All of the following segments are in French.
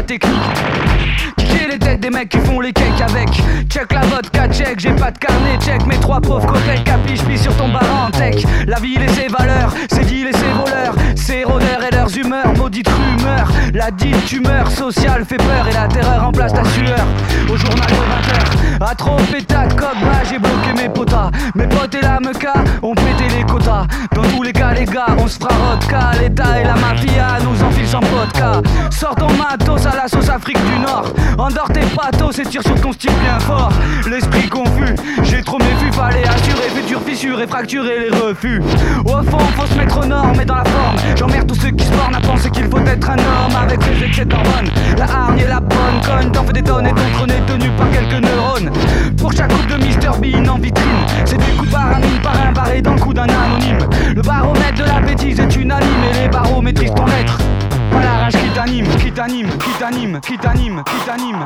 technique. Kicker les têtes des mecs qui font les cakes avec. Check la vodka, check, j'ai pas de carnet, check. Mes 3 pauvres copains capiche, pis sur ton bar en tech. La ville et ses valeurs, ses deals et ses voleurs, ses rôdeurs et leurs humeurs, maudite rumeur. La dite tumeur sociale fait peur et la terreur remplace la sueur. Au journal de 20h, à trop pétat de coq, bah j'ai bloqué mes potas. Mes potes et la meca ont pété les quotas. Dans tous les cas les gars, on se fera vodka. L'État et la mafia nous enfilent sans vodka. Sors ton matos à la sauce Afrique du Nord. Endors tes patos et tire sur ton style bien fort. L'esprit confus, j'ai trop méfu, fallait assurer futur fissure et fracturer les refus. Au fond faut se mettre aux normes et dans la forme. J'emmerde tous ceux qui se bornent à penser qu'il faut être un homme avec ses excès d'hormones. La hargne et la bonne conne, t'en fais des tonnes et ton trône est tenu par quelques neurones. Pour chaque coupe de Mr Bean en vitrine, c'est des coups par un mine par un barré dans le cou d'un anonyme. Le baromètre de la bêtise est unanime et les barreaux maîtrisent ton être. Pas la rage qui t'anime, qui t'anime, qui t'anime, qui t'anime, qui t'anime,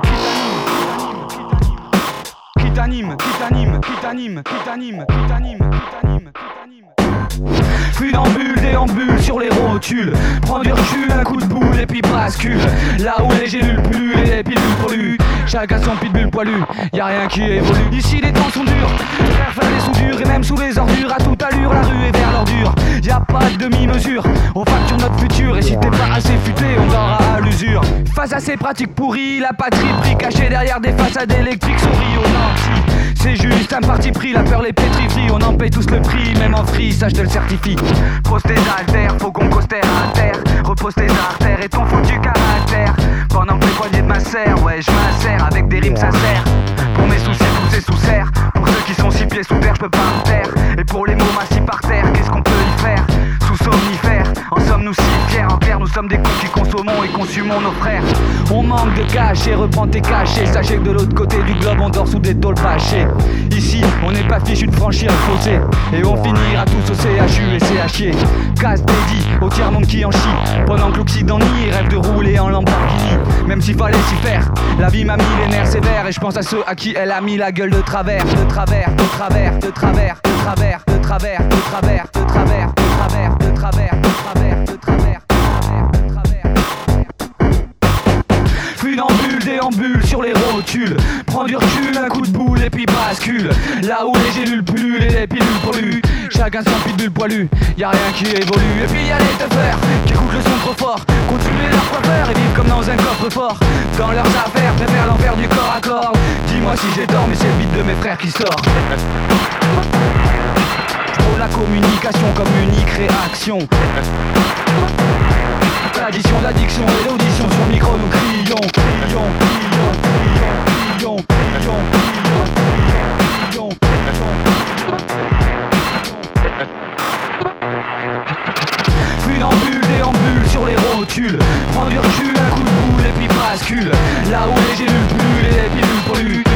qui t'anime, qui t'anime, qui t'anime, qui t'anime, qui t'anime, qui t'anime. Funambule, déambule sur les rotules. Prends du recul, un coup de boule et puis bascule. Là où les gélules pullulent et les pilules polluent. Chacun son pitbull poilu, y'a rien qui évolue. Ici les temps sont durs, faire des soudures. Et même sous les ordures, à toute allure, la rue est vers l'ordure. Y'a pas de demi-mesure, on facture notre futur. Et si t'es pas assez futé, on dort à l'usure. Face à ces pratiques pourries, la patrie pris cachée derrière des façades électriques sourit au nantis. C'est juste un parti pris, la peur les pétrifie. On en paye tous le prix, même en free, ça je te le certifie. Pose tes haltères, faut qu'on cause terre à terre. Repose tes artères et ton foutu caractère. Pendant que les poignets de ma serre, ouais je m'insère avec des rimes sincères. Pour mes soucis poussés sous serre. Pour ceux qui sont 6 pieds sous terre, je peux pas me taire. Et pour les mots assis par terre, qu'est-ce qu'on peut y faire? Sous somnifère, en sommes-nous si fiers? En clair, nous sommes des cons qui consommons et consumons nos frères. On manque de cash et reprends tes cachets. Sachez que de l'autre côté du globe, on dort sous des tôles bâchées. Ici, on n'est pas fichu de franchir le fossé. Et on finira tous au CHU et CHI. Casse dédié au tiers-monde qui en chie. Pendant que l'Occident nie, rêve de rouler en Lamborghini. Même s'il fallait s'y faire, la vie m'a mis les nerfs sévères. Et je pense à ceux à qui elle a mis la gueule de travers. De travers, de travers, de travers, de travers, de travers, de travers, de travers, de travers, de travers, de travers, de travers, de travers. Funambule, déambule sur les rotules. Prends du recul, un coup de boule et puis bascule. Là où les gélules pullulent et les pilules polluent. Chacun son pitbull poilu, y'a rien qui évolue. Et puis y'a les teufeurs qui écoutent le son trop fort, continuent leur coiffeur et vivent comme dans un coffre-fort. Dans leurs affaires, préfèrent l'enfer du corps à corps. Dis-moi si j'ai tort, mais c'est le beat de mes frères qui sort. J'prône la communication comme unique réaction. L'addition, l'addiction et l'audition sur micro nous crions, crions, crions, crions, crions, crions, crions, crions, Funambule, déambule sur les rotules. Prends du recul, un coup de boule et puis bascule. Là où les gélules pullulent et les pilules polluent.